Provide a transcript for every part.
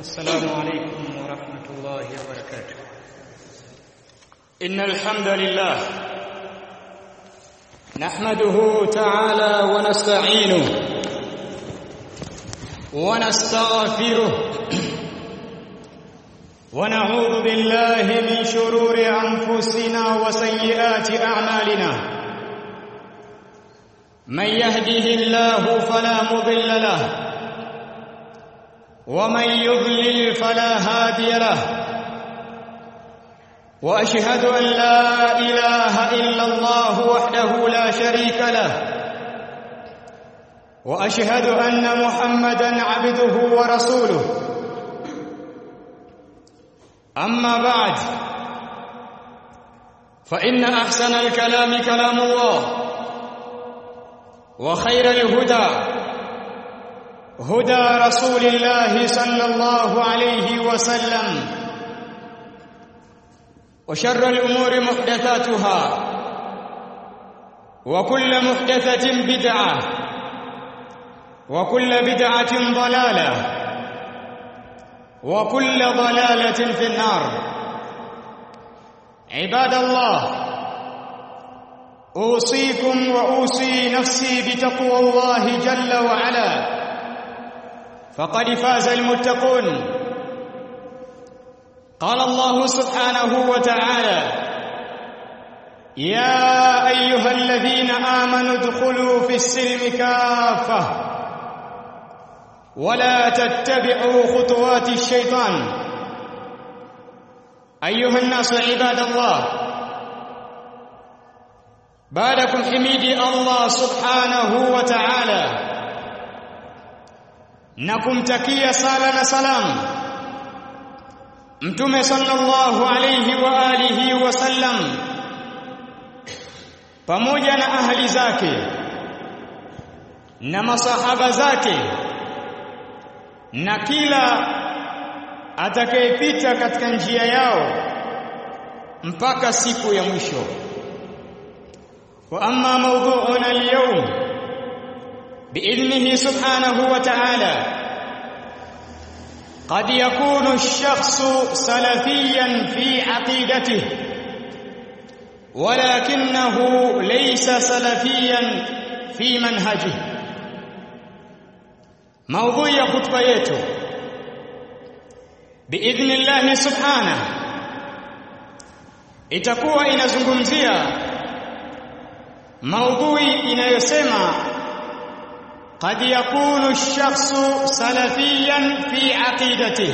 السلام عليكم ورحمة الله وبركاته. إن الحمد لله نحمده تعالى ونستعينه ونستغفره ونعوذ بالله من شرور أنفسنا وسيئات أعمالنا. من يهده الله فلا مضل له ومن يضلل فلا هادي له. وأشهد أن لا إله إلا الله وحده لا شريك له وأشهد أن محمدا عبده ورسوله. أما بعد فإن أحسن الكلام كلام الله وخير الهدى هدى رسول الله صلى الله عليه وسلم وشر الأمور محدثاتها وكل محدثة بدعة وكل بدعة ضلالة وكل ضلالة في النار. عباد الله، أوصيكم وأوصي نفسي بتقوى الله جل وعلا، فقد فاز المتقون. قال الله سبحانه وتعالى: يا أيها الذين آمنوا ادخلوا في السلم كافة ولا تتبعوا خطوات الشيطان. أيها الناس عباد الله، بعدكم حميدي الله سبحانه وتعالى na kumtakia sala na salam Mtume sallallahu alayhi wa alihi wasallam pamoja na ahli zake na masahaba zake na kila atakayepita katika njia yao mpaka siku ya mwisho. Wa amma mawdu'una al-yawm بإذنه سبحانه وتعالى قد يكون الشخص سلفيا في عقيدته ولكنه ليس سلفيا في منهجه. موضوع ya khutba yetu بإذن الله سبحانه itakuwa inazungumzia maudhui inayosema قد يكون الشخص سلفيا في عقيدته.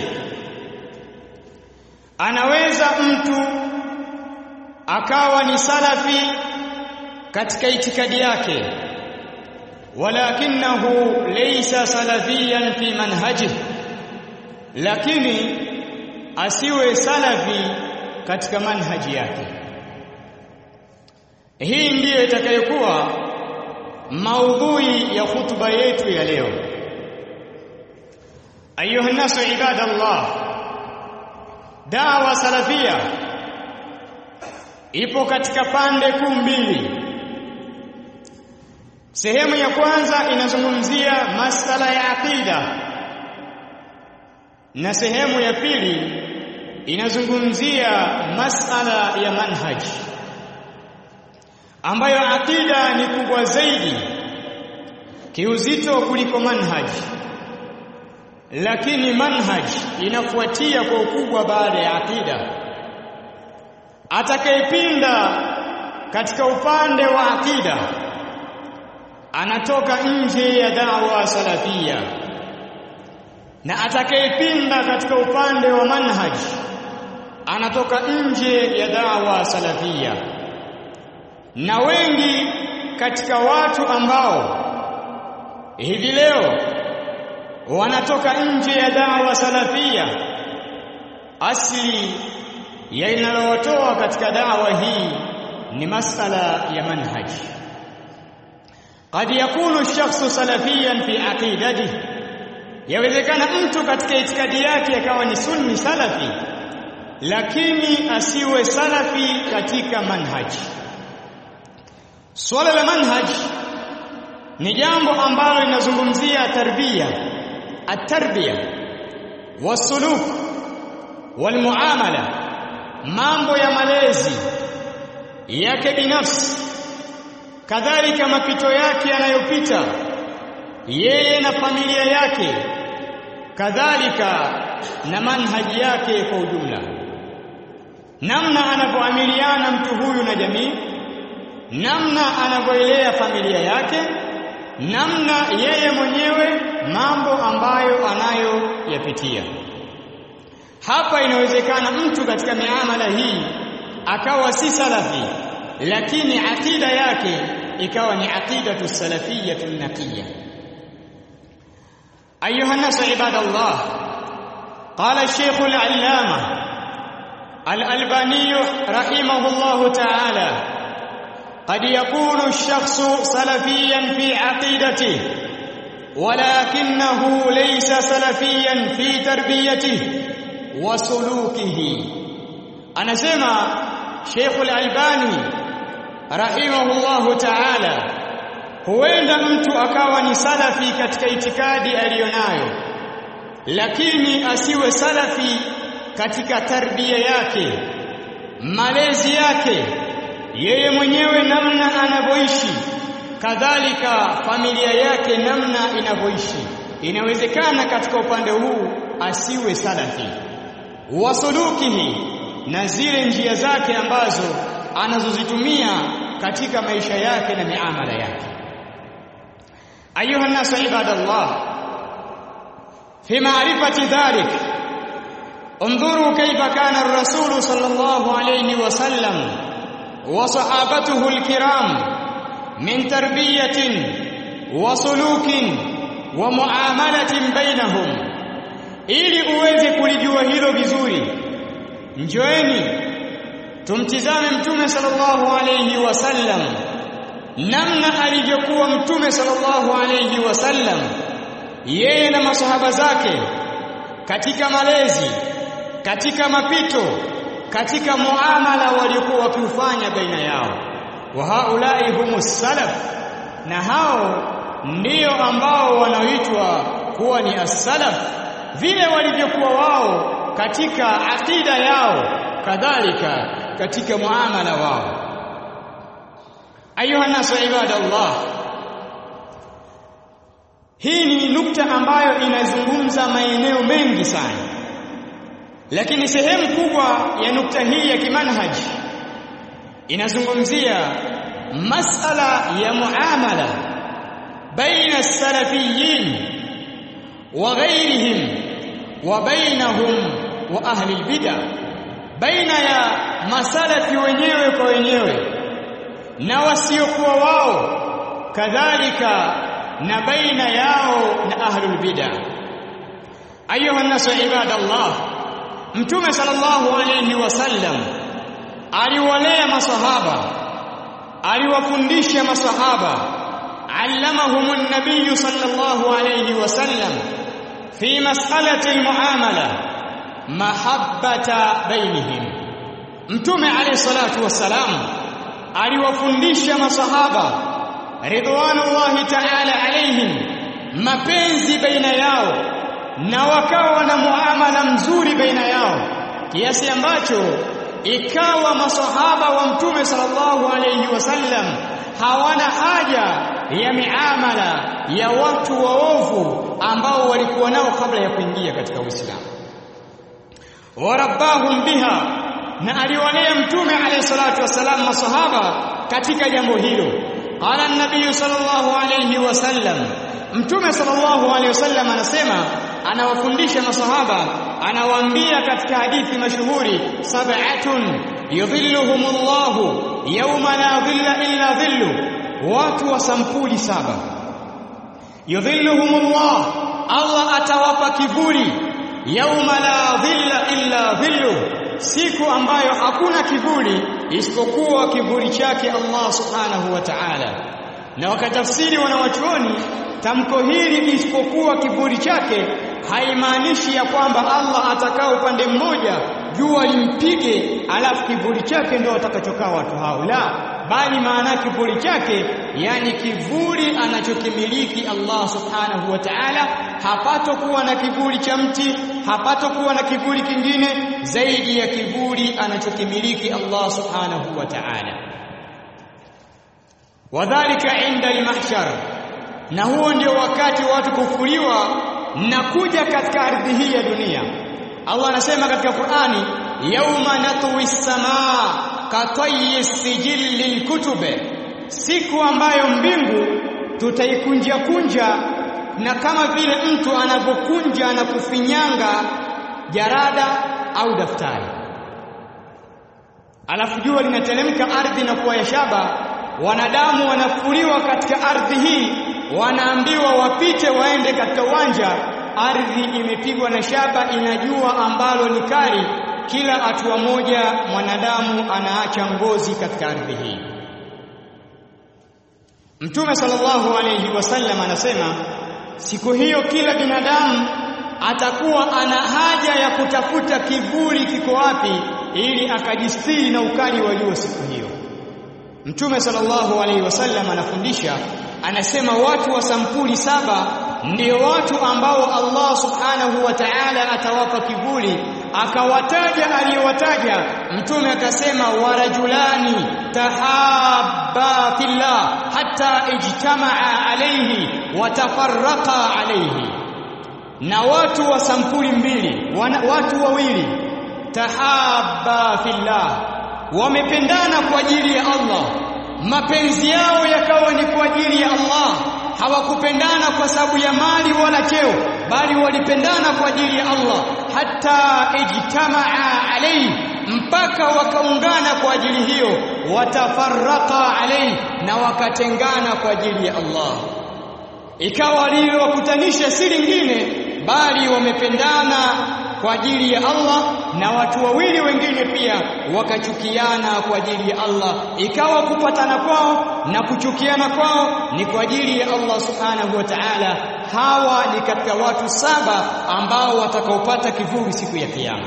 Anaweza mtu akawa ni salafi katika itikadi yake, walakinahu laysa salafiyan fi manhajihi, lakini asiwe salafi katika manhaji yake. Hii ndiyo itakayokuwa maudhui ya khutba yetu ya leo. Ayuha nasu ibadallah, dawa salafia ipo katika pande kuu mbili. Sehemu ya kwanza inazungumzia masala ya aqida na sehemu ya pili inazungumzia masala ya manhaj, ambayo aqida ni kubwa zaidi kiuzito kuliko manhaj, lakini manhaj inafuatia kwa ukubwa baada ya aqida. Atakayepinda katika upande wa aqida anatoka nje ya da'wa salafia, na atakayepinda katika upande wa manhaj anatoka nje ya da'wa salafia. Na wengi katika watu ambao hivi leo wanatoka nje ya da'wa salafia, asili ya inalotoa katika da'wa hii ni masala ya manhaj. Qad yakunu ash-shakhsu salafiyan fi aqidatihi, yawezekana mtu katika itikadi yake akawa ni sunni salafi, lakini asiwe salafi katika manhaj. Swala la manhaj ni jambo ambalo linazungumzia tarbia, at-tarbiya wasuluk walmuamala, mambo ya malezi yake binafsi, kadhalika mapito yake yanayopita yeye na familia yake, kadhalika na manhaji yake kwa ujumla, namna anavyoamiliana mtu huyu na jamii, namna anavyoelea familia yake, namna yeye mwenyewe mambo ambayo anayoyapitia. Hapa inawezekana mtu katika miamala hii akawa si salafi, lakini akida yake ikawa ni aqidatu salafiyatu naqiyya. أيها الناس عباد الله، قال الشيخ العلامة الألباني رحمه الله تعالى: قد يكون الشخص سلفيا في عقيدته ولكنه ليس سلفيا في تربيته وسلوكه. أنا سمع شيخ الألباني رحمه الله تعالى huenda mtu akawa ni salafi katika itikadi aliyonayo, lakini asiwe salafi katika tarbia yake, malezi yake yeye mwenyewe, namna anavyoishi, kadhalika familia yake namna inavyoishi. Inawezekana katika upande huu asiwe salafi. Wasulukihi, na zile njia zake ambazo anazozitumia katika maisha yake na miamala yake. أيها الناس عباد الله، في معرفة ذلك انظروا كيف كان الرسول صلى الله عليه وسلم وصحابته الكرام من تربية وسلوك ومعاملة بينهم. ili uweze kulijua hilo vizuri, njoeni tumtizame mtume sallallahu alayhi wasallam, namna alivyokuwa mtume sallallahu alayhi wasallam yeye na masahaba zake katika malezi, katika mapito, katika muamala waliokuwa wakiufanya baina yao. Wa haulai humus salaf, na hao ndio ambao wanaoitwa kuwa ni as-salaf, vile walivyokuwa wao katika akida yao, kadhalika katika muamala wao. Ayuha nasu ibadallah, hii ni nukta ambayo inazungumza maeneo mengi sana, lakini sehemu kubwa ya nukta hii ya kimanhaji inazungumzia masala ya muamala baina as-salafiyyin wa ghayrihim wa bainahum wa ahli al-bid'ah, baina ya masalafi wenyewe kwa wenyewe na wasiokuwa wao, kadhalika na baina yao na ahlul bid'ah. Ayuha nasu ibadallah, mtume sallallahu alayhi wasallam aliwalea masahaba, aliwafundisha masahaba, allamahumun nabiy sallallahu alayhi wasallam fi mas'alati almuamala mahabbata bainihim. Mtume alayhi salatu wassalam aliwafundisha masahaba ridwanullahi ta'ala alayhim mapenzi baina yao, na wakawa na muamala mzuri baina yao, kiasi ambacho ikawa masahaba wa mtume sallallahu alayhi wasallam hawana haja ya miamala ya watu waovu ambao walikuwa nao kabla ya kuingia katika Uislamu. Warabbahum biha, na aliwalea mtume alayhi salatu wasalam masahaba katika jambo hilo. Qala an-nabiy sallallahu alayhi wasallam, mtume sallallahu alayhi wasallam anasema, anawafundisha masahaba, anawaambia katika hadithi mashuhuri, sab'atun yudhilluhumullahu yawma la dhilla illa dhillu, watu wa sampuli saba. Yudhilluhumullah, Allah atawapa kivuli, yawma la dhilla illa dhillu, siku ambayo hakuna kivuli isipokuwa kivuli chake Allah subhanahu wa ta'ala. Na wakatafsiri wanawachuoni tamko hili isipokuwa kivuli chake haimaanishi ya kwamba Allah atakaa upande mmoja jua limpige alafu kivuli chake ndio atakachokaa watu hao, la, bali maana kivuli chake yani kivuli anachokimiliki Allah subhanahu wa ta'ala. Hapatokuwa na kivuli cha mti, hapatokuwa na kivuli kingine zaidi ya kivuli anachokimiliki Allah subhanahu wa ta'ala. Wadhālika 'inda al-mahshar, na huo ndio wakati watu kufufuliwa na kuja katika ardhi hii ya dunia. Allah anasema katika Qur'ani, yauma natwi as-samaa katayyi as-sijilli al-kutube, siku ambayo mbingu tutaikunja kunja na kama vile mtu anapokunja na kufinyanga jarada au daftari, alafu jua linateremka ardhi na kuwa ya shaba. Wanadamu wanafufuliwa katika ardhi hii, wanaambiwa wapite waende katika uwanja. Ardhi imepigwa na shaba, inajua ambalo ni kali. Kila hatua moja mwanadamu anaacha ngozi katika ardhi hii. Mtume sallallahu alayhi wasallam anasema siku hiyo kila binadamu atakuwa ana haja ya kutafuta kivuli kiko wapi ili akajistiri na ukali wa jua siku hiyo. Mtume sallallahu alayhi wasallam anafundisha, anasema watu wa sampuli 7 ndio watu ambao Allah subhanahu wa ta'ala atawapa kivuli. Akawataja aliyowataja Mtume, akasema warajulani tahabba fillah hatta ijtamaa alayhi wa tafarraqa alayhi, na watu wa sampuli 2, watu wawili tahabba fillah, wamependana kwa ajili ya Allah, mapenzi yao yakawa ni kwa ajili ya Allah. Hawakupendana kwa sababu ya mali wala cheo, bali walipendana kwa ajili ya Allah. Hatta ijtamaa alayhi, mpaka wakaungana kwa ajili hiyo. Watafarraqa alayhi, na wakatengana kwa ajili ya Allah. Ikawa lililowakutanisha si lingine bali wamependana kwa ajili ya Allah, na watu wawili wengine pia wakachukiana kwa ajili ya Allah. Ikawa kupatana kwao na kuchukiana kwao ni kwa ajili ya Allah subhanahu wa ta'ala. Hawa ni katika watu 7 ambao watakaopata kivuli siku ya kiyama.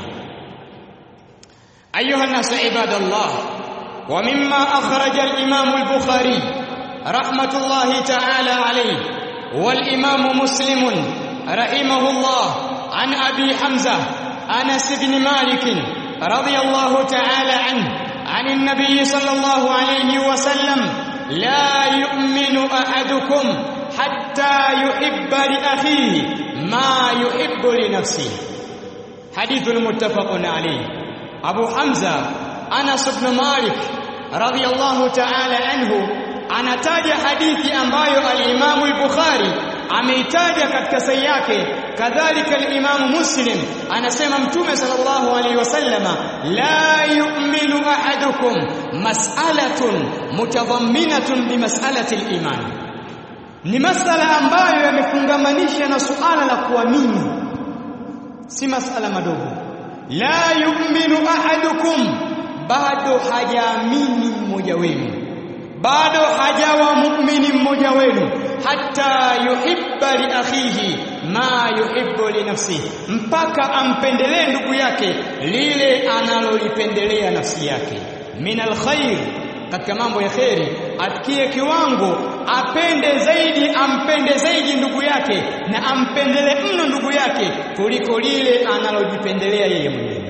Ayuha nasu ibadallah, wa mimma akhraja al-Imam al-Bukhari rahmatullahi ta'ala alayhi wal Imam Muslim rahimahullah عن أبي حمزة أنس بن مالك رضي الله تعالى عنه عن النبي صلى الله عليه وسلم لا يؤمن أحدكم حتى يحب لأخيه ما يحب لنفسه. حديث متفق عليه. أبو حمزة أنس بن مالك رضي الله تعالى عنه anataja hadithi ambayo al-Imam al-Bukhari ameitaja katika sahihi yake. Kadhalika al-Imam Muslim anasema Mtume sallallahu alayhi wasallama, la yu'minu ahadukum, mas'alatun mutadhamminatun bi mas'alati al-iman, ni masala ambayo yamefungamanisha na suala la kuamini, si masala madogo. La yu'minu ahadukum, bado hajaamini mmoja wenu, bado hajawa muumini mmoja wenu, hatta yuhibba li akhihi ma yuhibbu li nafsihi, mpaka ampendelee ndugu yake lile analolipendelea nafsi yake. Min alkhair, katika mambo ya khairi, afikie kiwango apende zaidi, ampende zaidi ndugu yake na ampendele mno ndugu yake kuliko lile analojipendelea yeye mwenyewe.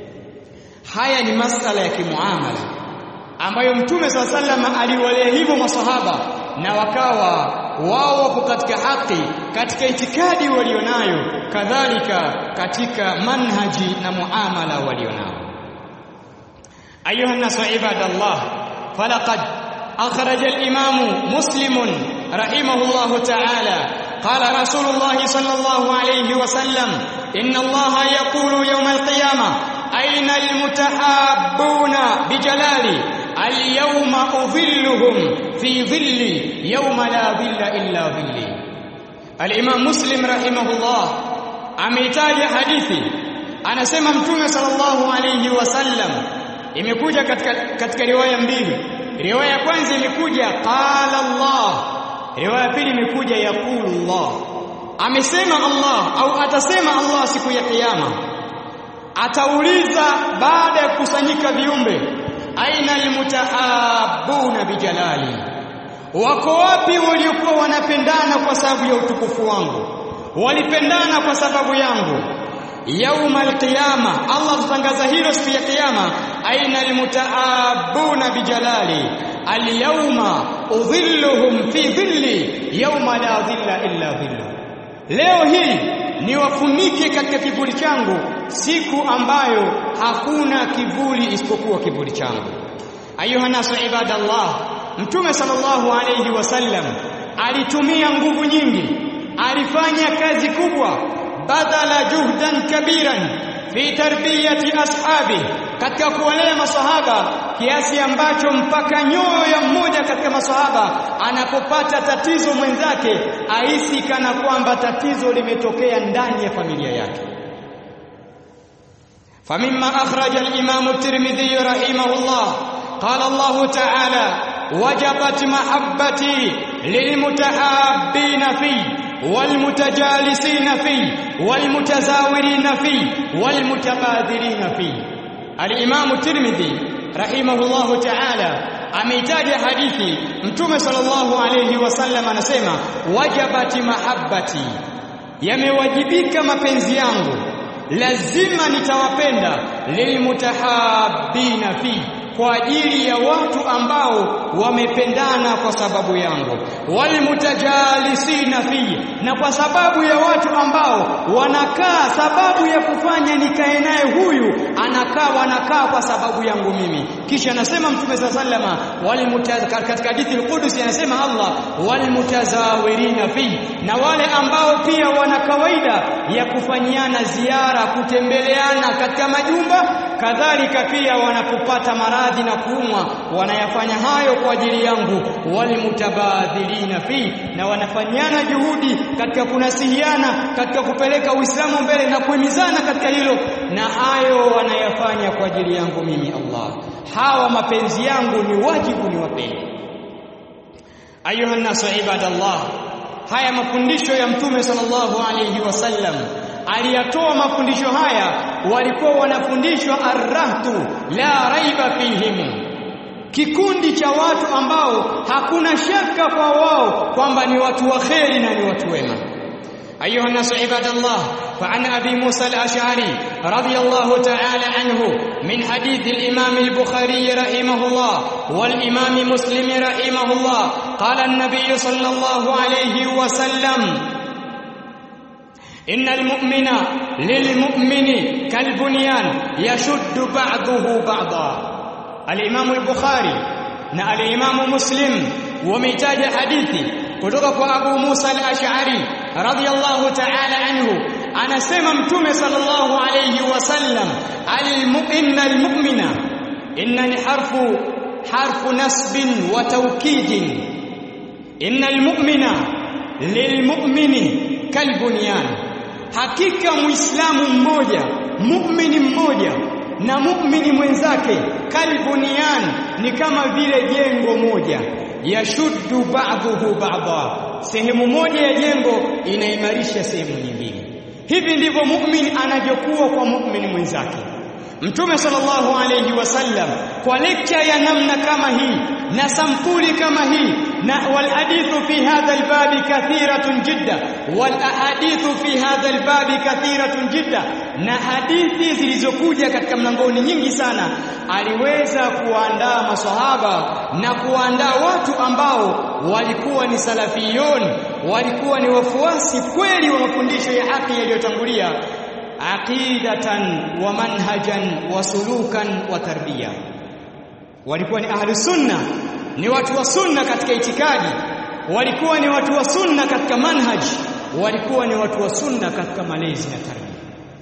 Haya ni masala ya kimuamala ambayo Mtume SAW aliwalea hivyo masahaba, na wakawa wao wapo katika haki, katika itikadi walionayo, kadhalika katika manhaji na muamala walionao. Ayuha nasu ibadallah, falaqad akhraja al-Imam Muslim rahimahullahu ta'ala qala Rasulullah sallallahu alayhi wasallam, inna Allaha yaqulu yawm al-qiyamah aina al-mutahabbuna bijalali al-yawma udhilluhum fi dhilli yawma la dhilla illa dhilli. Al-Imam Muslim rahimahullah ameitaja hadithi, anasema Mtume sallallahu alayhi wasallam, imekuja katika riwaya 2. Riwaya ya kwanza imekuja qala Allah, riwaya ya pili imekuja yaqulu Allah. Amesema Allah au atasema Allah siku ya kiyama, atauliza baada ya kukusanyika viumbe, aina almutahabbuna bijalali, wako wapi waliokuwa wanapendana kwa sababu ya utukufu wangu, walipendana kwa sababu yangu. Yauma alqiyama, Allah tutangaza hilo siku ya kiyama, aina almutahabbuna bijalali alyawma udhilluhum fi dhilli yawma la dhilla illa dhillu. Leo hii niwafunike katika kivuli changu siku ambayo hakuna kivuli isipokuwa kivuli changu. Ayuha nasu ibadallah, Mtume sallallahu alayhi wasallam alitumia nguvu nyingi, alifanya kazi kubwa, badala juhdan kabiran fi tarbiyati ashabi, katika kuwalea masahaba, kiasi ambacho mpaka nyoyo ya mmoja katika masahaba anapopata tatizo mwenzake ahisi kana kwamba tatizo limetokea ndani ya familia yake. فمما أخرج الإمام الترمذي رحمه الله قال الله تعالى وجبت محبتي للمتحابين فيه والمتجالسين فيه والمتزاورين فيه والمتبادلين فيه. الإمام الترمذي رحمه الله تعالى ameitaja hadithi, Mtume sallallahu alayhi wasallam anasema wajabati mahabbati, yamewajibika mapenzi yangu, lazima nitawapenda lilmutahabbina fi, kwa ajili ya watu ambao wamependana kwa sababu yangu, walmutajalisina fi, na kwa sababu ya watu ambao wanakaa, sababu ya kufanya nikae naye huyu wanakaa kwa sababu yangu mimi. Kisha anasema Mtume sallama katika hadithi al-Qudsi anasema Allah walmutazawirina fi, na wale ambao pia wana kawaida ya kufanyiana ziara, kutembeleana katika majumba, kadhalika pia wanapopata maradhi na kuumwa wanayafanya hayo kwa ajili yangu. Walmutabadhilina fi, na wanafanyana juhudi katika kunasihiana, katika kupeleka Uislamu mbele na kuhimizana katika hilo, na hayo wanayafanya kwa ajili yangu mimi Allah. Hawa mapenzi yangu ni wajibu niwapende. Ayuha nasu ibadallah, haya mafundisho ya Mtume sallallahu alayhi wasallam aliyatoa mafundisho haya, walikuwa wanafundishwa arrahtu la raiba fihim, kikundi cha watu ambao hakuna shaka kwa wao kwamba ni watu wa kheri na ni watu wema. أيها الناس عباد الله، فعن أبي موسى الأشعري رضي الله تعالى عنه من حديث الإمام البخاري رحمه الله والإمام مسلم رحمه الله قال النبي صلى الله عليه وسلم إن المؤمن للمؤمن كالبنيان يشد بعضه بعضا. الإمام البخاري na الإمام مسلم wametaja hadithi kutoka kwa Abu Musa al-Ash'ari radhiyallahu ta'ala anhu, anasema Mtume sallallahu alayhi wasallam al-mu'mina inna ni harfu nasbin wa tawkidin, inna al-mu'mina lilmu'mini kalbunyan, hakika muislamu mmoja, mu'mini mmoja na mu'mini mwenzake, kalbunyan, ni kama vile jengo moja, yashuddu ba'dhuhu ba'dha, sehemu moja ya jengo inaimarisha sehemu nyingine. Hivi ndivyo muumini anavyokuwa kwa muumini mwenzake. Mtume sallallahu alayhi wasallam kwa lecture ya namna kama hii na sampuli kama hii, na wal hadithu fi hadha albabi kathiratun jidda, wal ahadithu fi hadha albabi kathiratun jidda, na hadithi zilizokuja katika mlangoni nyingi sana. Aliweza kuandaa maswahaba na kuandaa watu ambao walikuwa ni salafiyun, walikuwa ni wafuasi kweli wa mafundisho ya haki yaliyotangulia, aqidatan wa manhajan wa sulukan wa tarbiya. Walikuwa ni ahli sunna, ni watu wa sunna katika itikadi, walikuwa ni watu wa sunna katika manhaj, walikuwa ni watu wa sunna katika malezi na tarbia,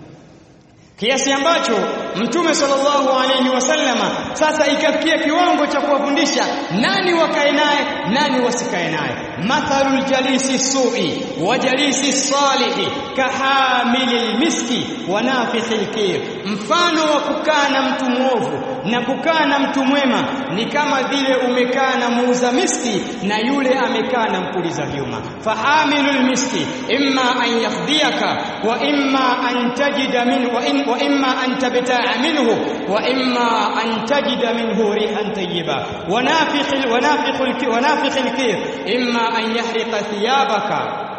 kiasi ambacho Mtume sallallahu alayhi wasallama sasa ikafikia kiwango cha kuwafundisha nani wakae naye, nani wasikae naye. Mathalul jalisi su'i wa jalisi salihi kahamilil miski wa nafikhil kir, mfano wa kukaa na mtu mwovu na kukaa na mtu mwema ni kama vile umekaa na muuza miski na yule amekaa na mpuliza vyuma. Fahamilul miski imma an yakhdiyaka wa imma an tajida min wa imma an tabta'a تدع منه وإما أن تجد منه ريحا طيبة ونافخ الكير إما أن يحرق ثيابك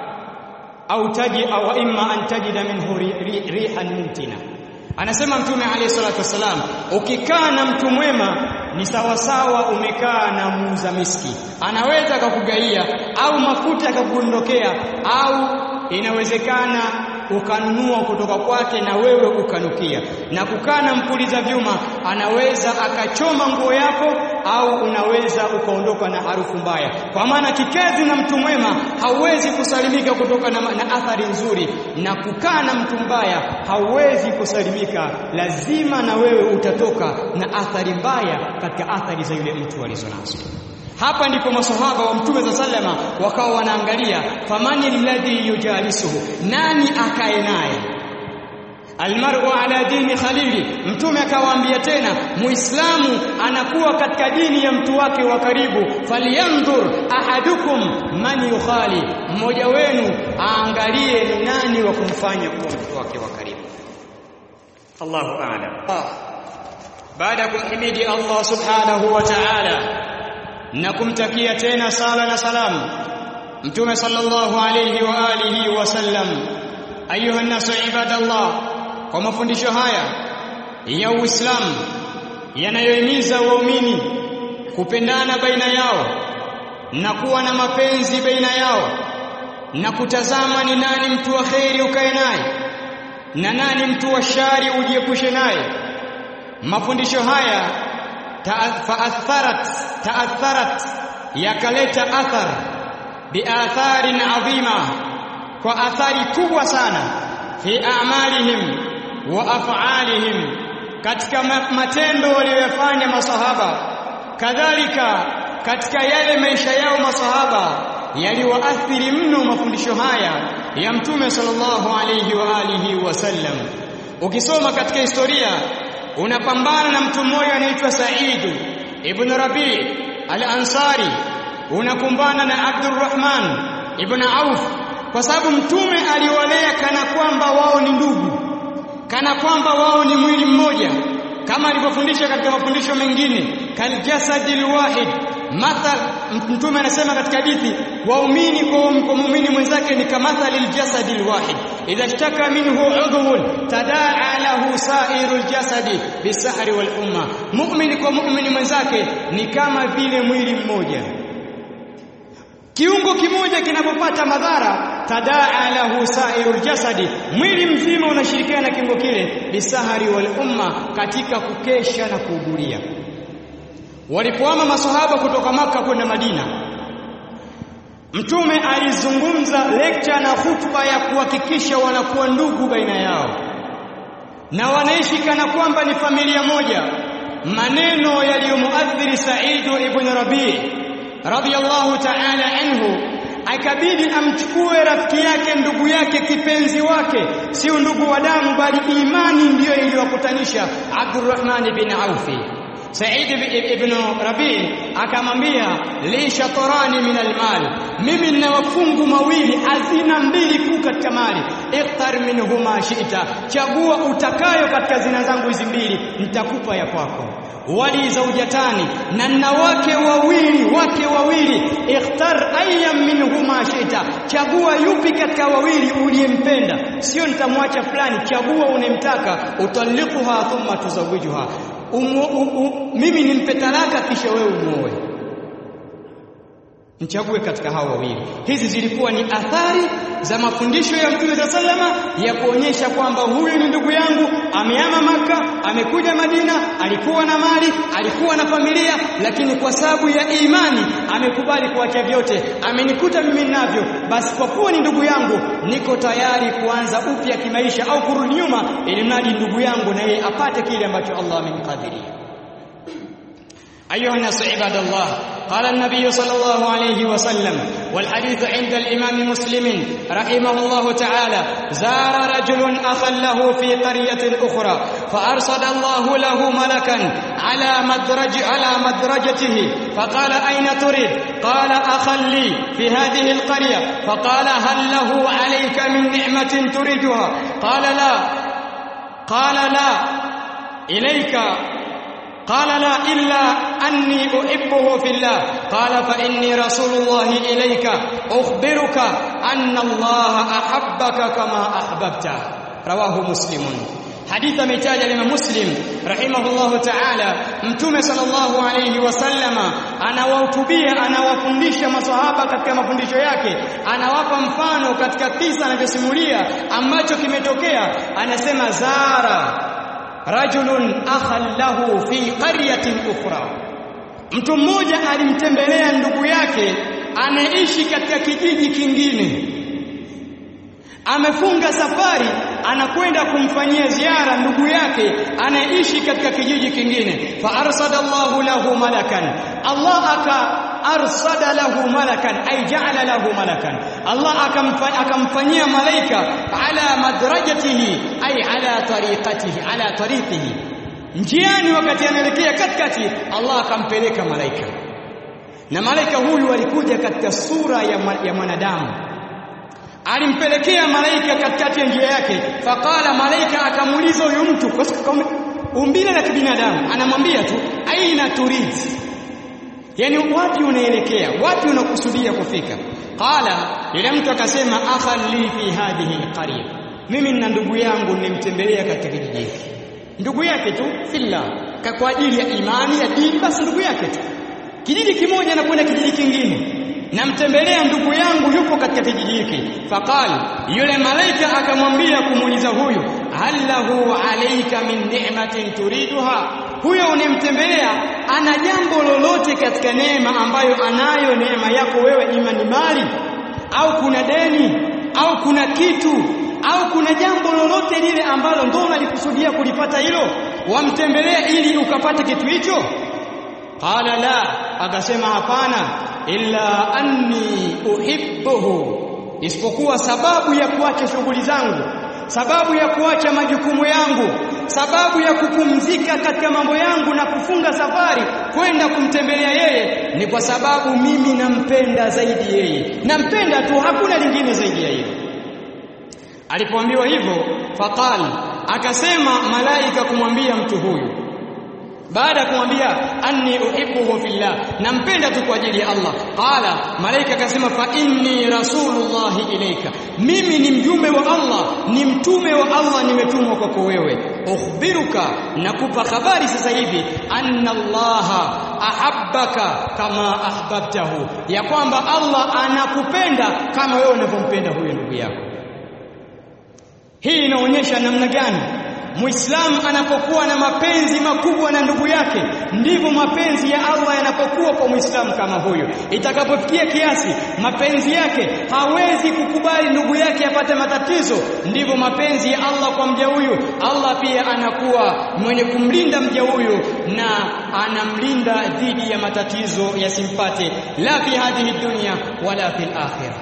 أو إما أن تجد منه ريحا منتنة. Anasema Mtume alayhi salatu wasalam, ukikaa na mtu mwema ni sawasawa umekaa na muuza miski. Anaweza akakugaia au mafuta akakudondokea, au inawezekana ukanunua kutoka kwake na wewe ukanukia. Na kukaa na mpuliza vyuma, anaweza akachoma nguo yako au unaweza ukaondoka na harufu mbaya. Kwa maana kikazi na mtu mwema hauwezi kusalimika kutoka na athari nzuri, na kukaa na mtu mbaya hauwezi kusalimika, lazima na wewe utatoka na athari mbaya katika athari za yule mtu alizonazo. Hapa ndipo maswahaba wa Mtume sallama wakawa wanaangalia famani alladhi yujalisuhu, nani akae naye. Almar'u ala dini khalili, Mtume akawaambia tena Muislamu anakuwa katika dini ya mtu wake wa karibu. Falyanzur ahadukum man yukhali, mmoja wenu aangalie ni nani wa kumfanya kuwa mtu wake wa karibu. Allahu a'lam. Baada ya kumhimidi Allah subhanahu wa ta'ala na kumtakia tena sala na salamu Mtume sallallahu alayhi wa alihi wasallam, ayuha nasu ibadallah, kwa mafundisho haya ya Uislamu yanayohimiza waumini kupendana baina yao na kuwa na mapenzi baina yao na kutazama ni nani mtu wa kheri ukae naye na nani mtu wa shari ujiepushe naye. Mafundisho haya ta'atharat yakaleta athar biatharin adhima, kwa athari kubwa sana fi a'malihim wa af'alihim, katika matendo waliyofanya masahaba, kadhalika katika yale maisha yao masahaba yaliwaathiri mno mafundisho haya ya Mtume sallallahu alayhi wa alihi wasallam. Ukisoma katika historia unapambana na mtu mmoja anaitwa Sa'id ibn Rabi' al-Ansari, unakumbana na Abdurrahman ibn Auf, kwa sababu Mtume aliwalea kana kwamba wao ni ndugu, kana kwamba wao ni mwili mmoja, kama alivyofundisha katika mafundisho mengine, kal jasadil wahid. Mtume anasema katika hadithi, waumini kwa muumini mwenzake ni kama mathalil jasadil wahid, idha ishtaka minhu udhun tadaa lahu sairul jasadi bisahri wal umma. Muumini kwa muumini mwenzake ni kama vile mwili mmoja, kiungo kimoja kinapopata madhara, tadaa lahu sairul jasadi, mwili mzima unashirikiana na kiungo kile, bisahri wal umma, katika kukesha na kuhudhuria. Walipoama maswahaba kutoka Makka kwenda Madina, Mtume alizungumza lecture na hutuba ya kuhakikisha wanakuwa ndugu baina yao na wanaishi kana kwamba ni familia moja. Maneno yaliyomuathiri Sa'id ibn Rabi' radiyallahu ta'ala anhu, akabidi amchukue rafiki yake, ndugu yake, kipenzi wake, si ndugu wa damu bali imani ndiyo iliyowakutanisha, Abdurrahman ibn Auf. Sa'id ibn Rabi' akamwambia, li shatrani min almal, mimi nina mafungu mawili, hazina mbili kuu katika mali, ikhtar minhuma shi'ta, chagua utakayo katika zina zangu hizi mbili, nitakupa ya kwako. Wali zaujatani, na nina wake wawili, ikhtar ayyam minhuma shi'ta, chagua yupi katika wawili uliyempenda, sio nitamwacha fulani, chagua unemtaka, utalikuha thumma tuzawijuha, mimi nimpe talaka kisha wewe umuoe, mchague katika hao wawili. Hizi zilikuwa ni athari za mafundisho ya Mtume sallama ya kuonyesha kwamba huyu ni ndugu yangu, amehama Makka, amekuja Madina, alikuwa na mali, alikuwa na familia, lakini kwa sababu ya imani amekubali kuacha vyote, amenikuta mimi ninavyo, basi kwa kuwa ni ndugu yangu niko tayari kuanza upya kimaisha au kurudi nyuma, ili mradi ndugu yangu na yeye apate kile ambacho Allah amemkadiria. أيها الناس عباد الله، قال النبي صلى الله عليه وسلم، والحديث عند الإمام مسلم رحمه الله تعالى، زار رجل أخا له في قرية أخرى فأرصد الله له ملكا على مدرجته فقال أين تريد؟ قال أخا لي في هذه القرية. فقال هل له عليك من نعمة تريدها؟ قال لا. ilayka قال لا إلا أني أحبه في الله قال فإني رسول الله إليك أخبرك أن الله أحبك كما أحببته رواه مسلم. حديث متاج الإمام مسلم رحمه الله تعالى mtume sallallahu alayhi wasallama anawahutubia anawafundisha maswahaba katika mafundisho yake, anawapa mfano katika kisa anavyosimulia ambacho kimetokea. Anasema zara rajulun akhallahu fi qaryatin ukhra, mtu mmoja alimtembelea ndugu yake anaishi katika kijiji kingine, amefunga safari anakwenda kumfanyia ziara ndugu yake anaishi katika kijiji kingine. Fa arsadallahu lahu malakan, Allah arsada lahu malakan ay ja'ala lahu malakan, Allah akamfanyia malaika ala madrajatihi ay ala tariqihi, njiani wakati anaelekea katikati Allah akampeleka malaika, na malaika huyu alikuja katika sura ya mwanadamu. Alimpelekea malaika katikati ya njia yake. Faqala, malaika akamuuliza huyu mtu kwa umbile la kibinadamu, anamwambia tu aina turid, yani wapi unaelekea, wapi unakusudia kufika. Qala, yule mtu akasema akhalli fi hadhihi alqarya, mimi na ndugu yangu nimtembelea katika kijiji hiki. Ndugu yake tu fillah, kwa ajili ya imani ya dini, basi ndugu yake tu, kijiji kimoja na kwenda kijiji kingine, namtembelea ndugu yangu yupo katika kijiji hiki. Faqala, yule malaika akamwambia kumuuliza huyu, hallahu alayka min ni'matin turiduha, huyo unemtembelea ana jambo lolote katika neema ambayo anayo neema yako wewe, ima ni mali au kuna deni au kuna kitu au kuna jambo lolote lile ambalo ndio unalikusudia kulipata hilo, wamtembelea ili ukapate kitu hicho? Qala la, akasema hapana, illa anni uhibbuhu, isipokuwa sababu ya kuacha shughuli zangu, sababu ya kuacha majukumu yangu, sababu ya kupumzika katika mambo yangu na kufunga safari kwenda kumtembelea yeye, ni kwa sababu mimi nampenda zaidi yeye, nampenda tu, hakuna lingine zaidi ya hilo. Alipoambiwa hivyo, faqal, akasema malaika kumwambia mtu huyu, baada ya kumwambia anni uhibbuhu fillah, nampenda tu kwa ajili ya Allah. Qala, malaika akasema fa inni rasulullahi ilayka, mimi ni mjumbe wa Allah, ni mtume wa Allah, nimetumwa kwako wewe. Ukhbiruka, nakupa habari sasa hivi, anna Allah ahabbaka kama ahbabtahu, ya kwamba Allah anakupenda kama wewe unavyompenda huyo ndugu yako. Hii inaonyesha namna gani Muislamu anapokuwa na mapenzi makubwa na ndugu yake, ndivyo mapenzi ya Allah yanapokuwa kwa Muislamu kama huyo. Itakapofikia kiasi mapenzi yake hawezi kukubali ndugu yake apate matatizo, ndivyo mapenzi ya Allah kwa mja huyu. Allah pia anakuwa mwenye kumlinda mja huyu na anamlinda dhidi ya matatizo yasimpate, la fi hadhihi dunya wala fil akhirah.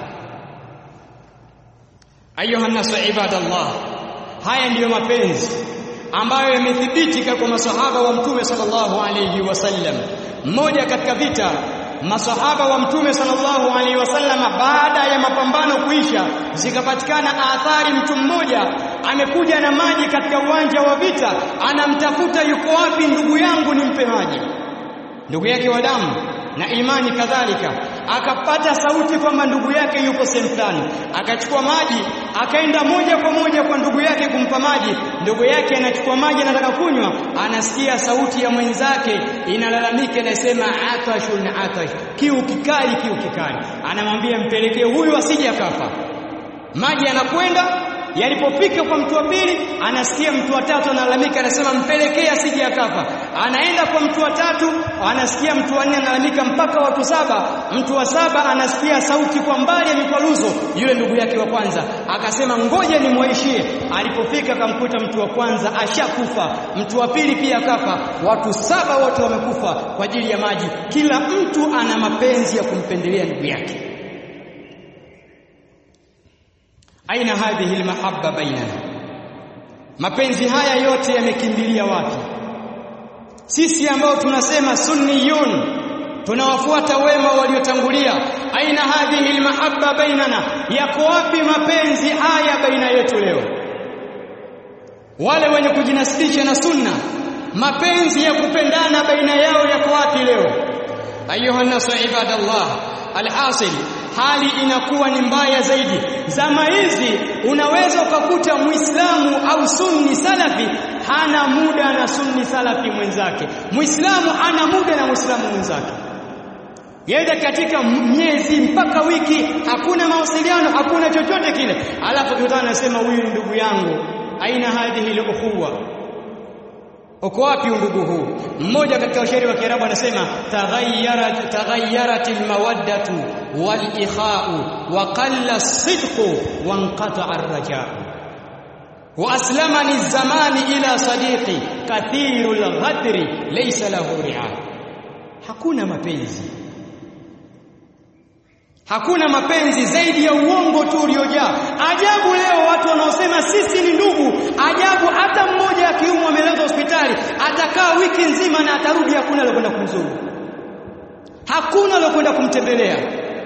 Ayuha nasu ibadallah, haya ndiyo mapenzi ambayo yamethibitika kwa masahaba wa Mtume sallallahu alayhi wasallam. Mmoja katika vita, masahaba wa Mtume sallallahu alayhi wasallam, baada ya mapambano kuisha, zikapatikana athari, mtu mmoja amekuja na maji katika uwanja wa vita, anamtafuta yuko wapi ndugu yangu nimpe maji, ndugu yake wa damu na imani kadhalika. Akapata sauti kwamba ndugu yake yuko sehemu fulani, akachukua maji akaenda moja kwa moja kwa ndugu yake kumpa maji. Ndugu yake anachukua maji anataka kunywa, anasikia sauti ya mwenzake inalalamika, inasema atashun atash, kiu kikali, kiu kikali. Anamwambia mpelekee huyu asije akafa. Maji yanakwenda, yalipofika kwa mtu wa pili, anasikia mtu wa tatu analalamika, anasema mpelekea asije akafa. Anaenda kwa mtu wa tatu, anasikia mtu wa nne analalamika, mpaka watu saba. Mtu wa saba anasikia sauti kwa mbali ya mikwaruzo, yule ndugu yake wa kwanza akasema ngoja nimwaishie. Alipofika akamkuta mtu wa kwanza ashakufa, mtu wa pili pia akafa, watu saba wote wamekufa kwa ajili ya maji. Kila mtu ana mapenzi ya kumpendelea ndugu yake. Aina hadhihi almahabba bainana, mapenzi haya yote yamekimbilia wapi? Sisi ambao tunasema sunniyun, tunawafuata wema waliotangulia. Aina hadhihi almahabba bainana, yako wapi mapenzi haya baina yetu leo? Wale wenye kujinasibisha na sunna mapenzi ya kupendana baina yao yako wapi leo? Ayuha nasu ibadallah, alhasil hali inakuwa ni mbaya zaidi. Zama hizi unaweza ukakuta Muislamu au Sunni Salafi hana muda na Sunni Salafi mwenzake, Muislamu hana muda na Muislamu mwenzake. Yeye katika miezi mpaka wiki hakuna mawasiliano, hakuna chochote kile, alafu tutana anasema huyu ni ndugu yangu. Aina hadhihi al-ukhuwa, uko wapi ndugu huu? Mmoja katika washairi wa Kiarabu anasema taghayyarat al-mawaddatu wal-ikha'u wa qalla as-sidqu wa inqata'a ar-raja'u wa aslamani az-zamani ila sadiqi kathirul ghadri laysa lahu ri'a. Hakuna mapenzi zaidi ya uongo tu uliojaa. Ajabu leo watu wanaosema sisi ni ndugu, ajabu hata mmoja akiumwa amelazwa hospitali atakaa wiki nzima na atarudi, hakuna alokwenda kumzuru, hakuna alokwenda kumtembelea.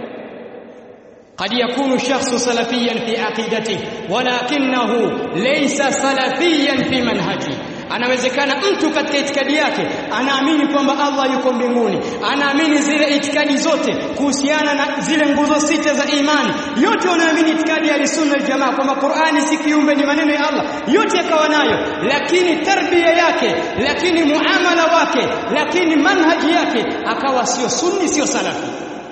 قد يكون الشخص سلفيا في عقيدته ولكنه ليس سلفيا في منهجه. Anawezekana mtu katika itikadi yake anaamini kwamba Allah yuko mbinguni, anaamini zile itikadi zote kuhusiana na zile nguzo sita za imani, yote wanaamini itikadi ya Sunna wal Jamaa kwamba Qur'ani si kiumbe, ni maneno ya Allah, yote akawa nayo, lakini tarbia yake, lakini muamala wake, lakini manhaji yake akawa sio sunni, sio salafi.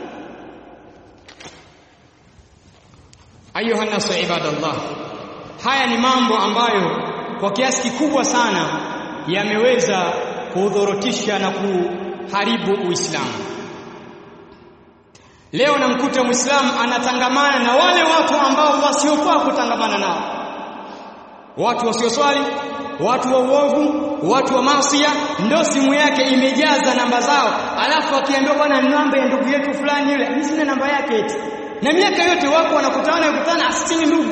Ayuha nasu ibadallah, haya ni mambo ambayo kwa kiasi kikubwa sana yameweza kudhorotisha na kuharibu Uislamu. Leo namkuta Muislamu anatangamana na wale watu ambao wasiofaa kutangamana nao, watu wasioswali, watu wa uovu, watu wa maasiya, ndio simu yake imejaza namba zao, alafu akiambiwa bwana namba ya ndugu yetu fulani yule, mimi sina namba yake eti. Na miaka yote wako wanakutana asini ndugu.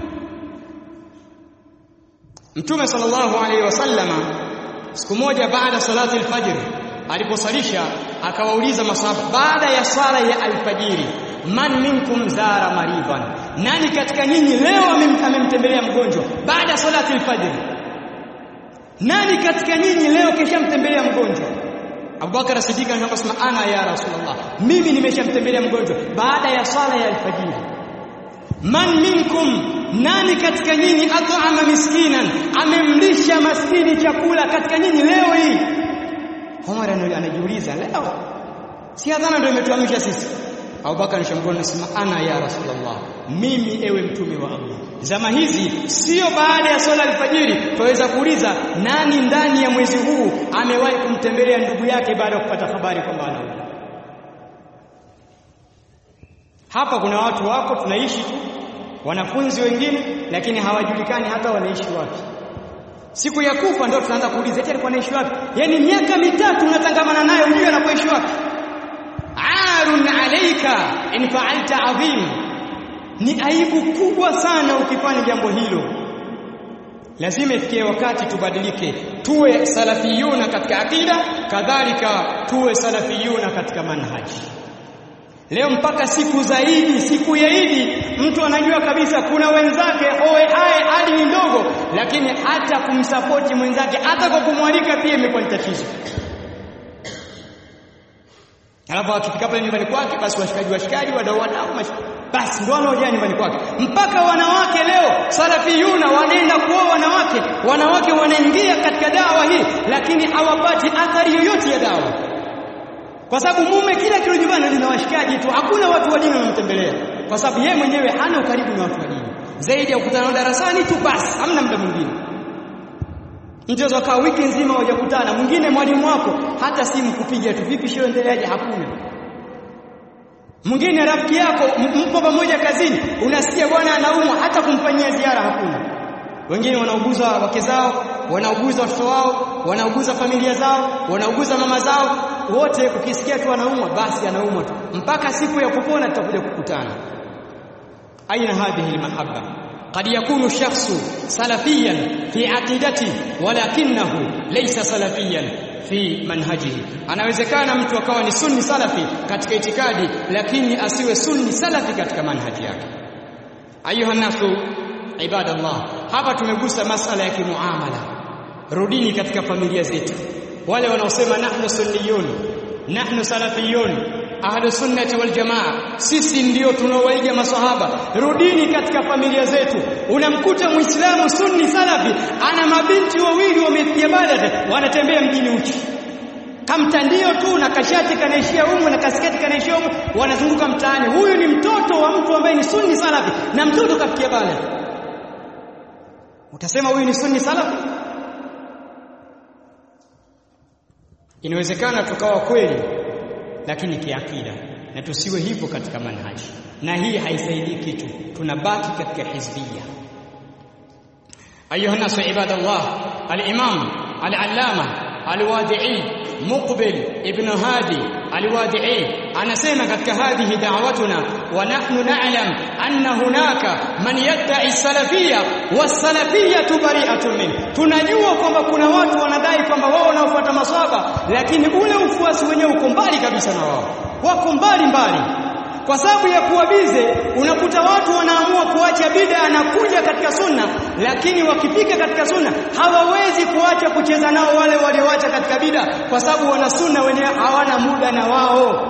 Mtume sallallahu alaihi wasallama siku moja baada salati al-fajr aliposalisha akawauliza masahaba baada ya sala ya alfajiri, man minkum zara mariban, nani katika nyinyi leo amemtembelea mgonjwa baada salati al-fajr? Nani katika nyinyi leo kishamtembelea mgonjwa? Abubakar Siddiq akasema ana ya Rasulullah, mimi nimeshamtembelea mgonjwa baada ya sala ya alfajiri. Man minkum, nani katika nyinyi at'ama miskinan, amemlisha maskini chakula katika nyinyi leo hii? Umar anajiuliza, leo si adhana ndio imetuamsha sisi? Abubakar anashamgona anasema ana ya Rasulullah, mimi ewe mtume wa Allah. Zama hizi sio baada ya swala alfajiri tuweza kuuliza nani ndani ya mwezi huu amewahi kumtembelea ndugu yake baada ya kupata habari kwamba anaumwa. Hapa kuna watu wako tunaishi tu, wanafunzi wengine, lakini hawajulikani hata wanaishi wapi. Siku ya kufa ndio tunaanza kuuliza eti alikuwa anaishi wapi? Yaani miaka mitatu unatangamana naye unajua anapoishi wapi? Arun alayka in fa'alta adhim. Ni aibu kubwa sana ukifanya jambo hilo. Lazima ifikie wakati tubadilike, tuwe salafiyuna katika akida, kadhalika tuwe salafiyuna katika manhaji. Leo mpaka siku zaidi, siku ya Idi, mtu anajua kabisa kuna wenzake hadi ni ndogo, lakini hata kumsapoti mwenzake, hata kwa kumwalika pia imekuwa ni tatizo. Alafu akifika pale nyumbani kwake, basi washikaji wadau basi ndio wanaoja nyumbani kwake. Mpaka wanawake leo salafiyuna wanaenda kuoa wanawake wanaingia katika dawa hii, lakini hawapati athari yoyote ya dawa. Kwa sababu mume kila kilo nyumbani lina washikaji tu, hakuna watu wa dini wanamtembelea, kwa sababu yeye mwenyewe hana ukaribu na watu wa dini zaidi ya kukutana darasani tu, basi hamna muda mwingine. Mchezo kaa wiki nzima hujakutana, mwingine mwalimu wako hata simu kupiga tu, vipi shio endeleaje, hakuna. Mwingine rafiki yako mpo pamoja kazini, unasikia bwana anaumwa, hata kumfanyia ziara hakuna. Wengine wanauguza wake zao, wanauguza watoto wao, wanauguza familia zao, wanauguza mama zao, wote ukisikia tu anaumwa basi anaumwa tu, mpaka siku ya kupona tutakuja kukutana. Aina hadhihi almahabba? قد يكون الشخص سلفيا في عقيدته ولكنه ليس سلفيا في منهجه. Anawezekana mtu akawa ni sunni salafi katika itikadi, lakini asiwe sunni salafi katika manhaji yake. Ayuha nasu ibadallah, hapa tumegusa masala ya kimuamala. rudini katika familia zetu. Wale wanaosema nahnu sunniyun, nahnu salafiyun, ahlu sunnati wal jamaa, sisi ndio tunaowaiga maswahaba, rudini katika familia zetu. Unamkuta Muislamu sunni salafi ana mabinti wawili wamepiga balagha, wanatembea mjini uchi, kamtandio tu na kashati kanaishia humu na kasketi kanaishia humu, wanazunguka mtaani. Huyu ni mtoto wa mtu ambaye ni sunni salafi, na mtoto kafikia balagha. Utasema huyu ni sunni salafi? Inawezekana tukawa kweli, lakini kiakida, na tusiwe hivyo katika manhaji, na hii haisaidii kitu, tunabaki katika hizbiyya. Ayuha nasu ibadallah, al-imam al-allama al-wadi'i Muqbil ibn Hadi al-Wadi'i anasema katika hadhihi da'watuna wa nahnu na'lam anna hunaka man yadda'i salafiyya was-salafiyyatu bari'atun min. Tunajua kwamba kuna watu wanadai kwamba wao wanaofuata maswahaba, lakini ule ufuasi wenyewe uko mbali kabisa na wao, wako mbali mbali. Kwa sababu ya kuwabize, unakuta watu wanaamua kuacha bid'a na kuja katika sunna, lakini wakifika katika sunna hawawezi kuacha kucheza nao wale walioacha katika bid'a, kwa sababu wana sunna wenyewe hawana muda na wao.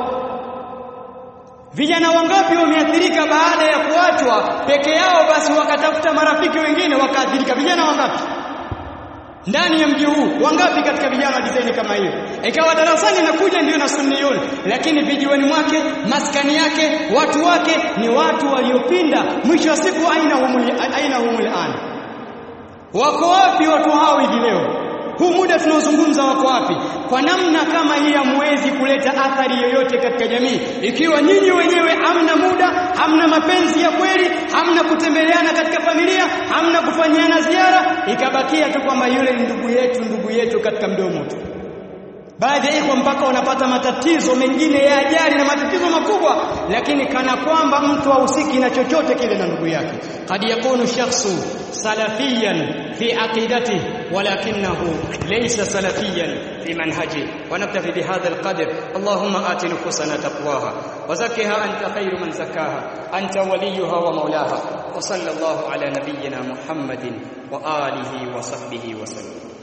Vijana wangapi wameathirika baada ya kuachwa peke yao, basi wakatafuta marafiki wengine wakaathirika? Vijana wangapi ndani ya mji huu, wangapi katika vijana design kama hiyo? Ikawa darasani anakuja ndio na sunniyun, lakini vijiweni mwake, maskani yake, watu wake ni watu waliopinda. Mwisho wa siku aina humul an. Wako wapi watu hao hivi leo? Huu muda tunaozungumza wako wapi? Kwa namna kama hii hamwezi kuleta athari yoyote katika jamii ikiwa nyinyi wenyewe hamna muda, hamna mapenzi ya kweli, hamna kutembeleana katika familia, hamna kufanyiana ziara, ikabakia tu kwamba yule ni ndugu yetu katika mdomo tu. Baadhi ya ikhwa mpaka wanapata matatizo mengine ya ajali na matatizo makubwa, lakini kana kwamba mtu hahusiki na chochote kile na ndugu yake. Qad yakunu shakhsu salafiyan fi aqidatihi walakinahu laysa salafiyan fi manhajihi. Wa naktafi bihadha alqadr. Allahumma ati nufusana taqwaha wa zakkiha anta khayru man zakkaha anta waliyuha wa mawlaha. Wa sallallahu ala nabiyyina Muhammadin wa alihi wa sahbihi wa sallam.